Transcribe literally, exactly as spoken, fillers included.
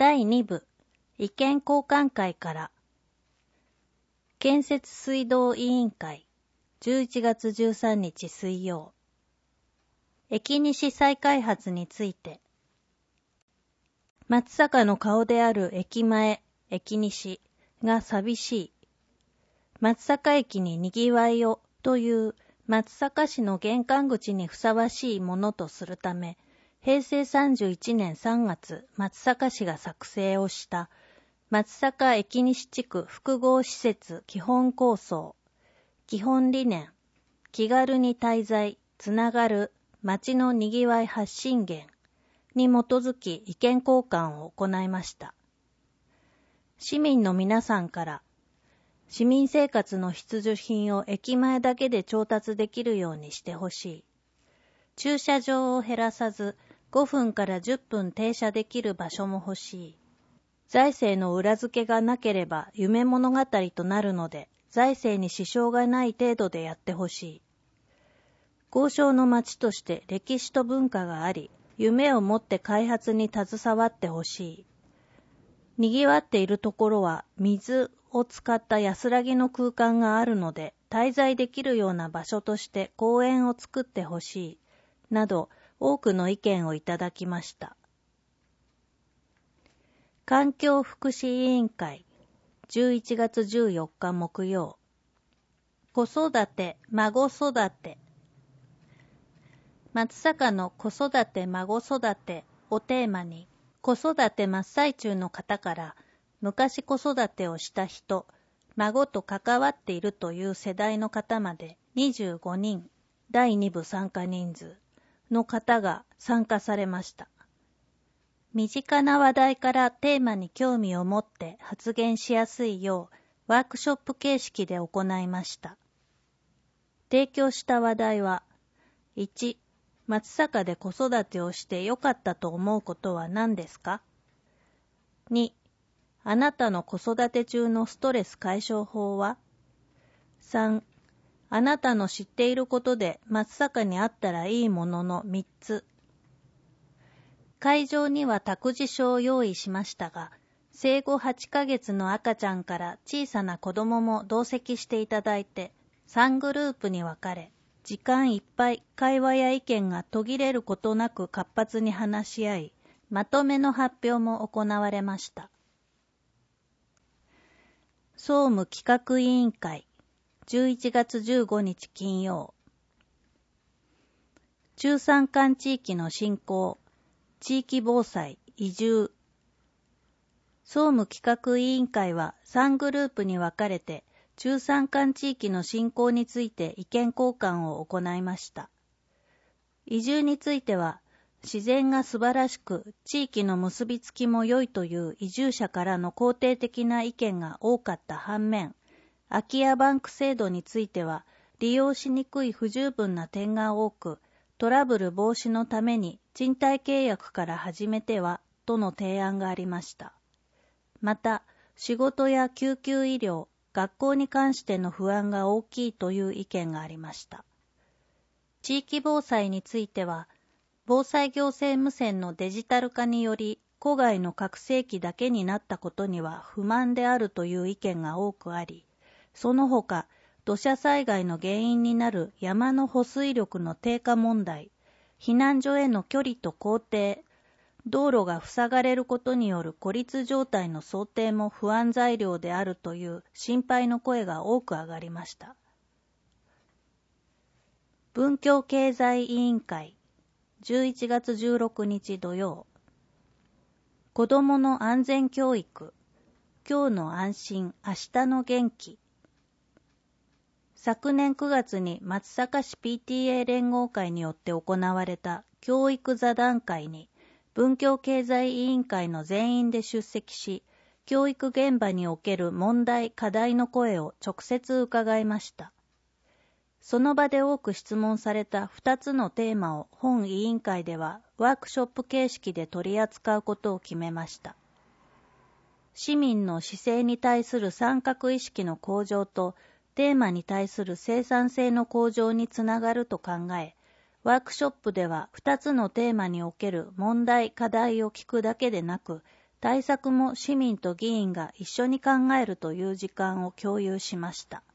だいに部意見交換会から建設水道委員会じゅういちがつじゅうさんにち水曜駅西再開発について松阪の顔である駅前、駅西が寂しい。松阪駅ににぎわいをという松阪市の玄関口にふさわしいものとするため、へいせいさんじゅういちねんさんがつ松阪市が作成をした松阪駅西地区複合施設基本構想、基本理念、気軽に滞在、つながる街のにぎわい発信源に基づき意見交換を行いました。市民の皆さんから市民生活の必需品を駅前だけで調達できるようにしてほしい。駐車場を減らさずごふんからじゅっぷん停車できる場所も欲しい。財政の裏付けがなければ夢物語となるので財政に支障がない程度でやってほしい。豪商の町として歴史と文化があり、夢を持って開発に携わってほしい。にぎわっているところは水を使った安らぎの空間があるので、滞在できるような場所として公園を作ってほしい。など多くの意見をいただきました。環境福祉委員会じゅういちがつじゅうよっか木曜子育て、孫育て松阪の子育て孫育てをテーマに子育て真っ最中の方から昔子育てをした人、孫と関わっているという世代の方までにじゅうごにん、だいに部参加人数の方が参加されました。身近な話題からテーマに興味を持って発言しやすいようワークショップ形式で行いました。提供した話題は、いち松阪で子育てをして良かったと思うことは何ですか？ に あなたの子育て中のストレス解消法は？ さん あなたの知っていることで松阪にあったらいいもののみっつ。会場には託児所を用意しましたが、生後はちかげつの赤ちゃんから小さな子供も同席していただいて、さんグループに分かれ、時間いっぱい会話や意見が途切れることなく活発に話し合い、まとめの発表も行われました。総務企画委員会じゅういちがつじゅうごにち金曜中山間地域の振興、地域防災、移住総務企画委員会はさんグループに分かれて中山間地域の振興について意見交換を行いました。移住については、自然が素晴らしく、地域の結びつきも良いという移住者からの肯定的な意見が多かった反面、空き家バンク制度については、利用しにくい不十分な点が多く、トラブル防止のために賃貸契約から始めては、との提案がありました。また、仕事や救急医療、学校に関しての不安が大きいという意見がありました。地域防災については、防災行政無線のデジタル化により、戸外の拡声器だけになったことには不満であるという意見が多くあり、その他、土砂災害の原因になる山の保水力の低下問題、避難所への距離と工程、道路が塞がれることによる孤立状態の想定も不安材料であるという心配の声が多く上がりました。文教経済委員会じゅういちがつじゅうろくにち土曜子どもの安全教育今日の安心明日の元気昨年くがつに松阪市 ピーティーエー 連合会によって行われた教育座談会に文教経済委員会の全員で出席し、教育現場における問題・課題の声を直接伺いました。その場で多く質問されたふたつのテーマを本委員会ではワークショップ形式で取り扱うことを決めました。市民の市政に対する参画意識の向上とテーマに対する生産性の向上につながると考え、ワークショップではふたつのテーマにおける問題・課題を聞くだけでなく、 対策も市民と議員が一緒に考えるという時間を共有しました。